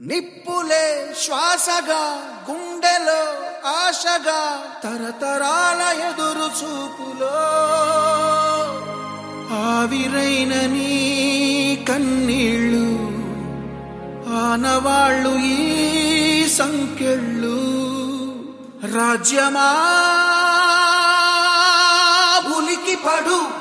నిప్పులే శ్వాసగా గుండెలో ఆశగా తరతరాల ఎదురు చూపులో ఆవిరైన నీ కన్నీళ్ళు ఆనవాళ్ళు ఈ సంకెళ్ళు రాజ్యమా ఉలికి పడు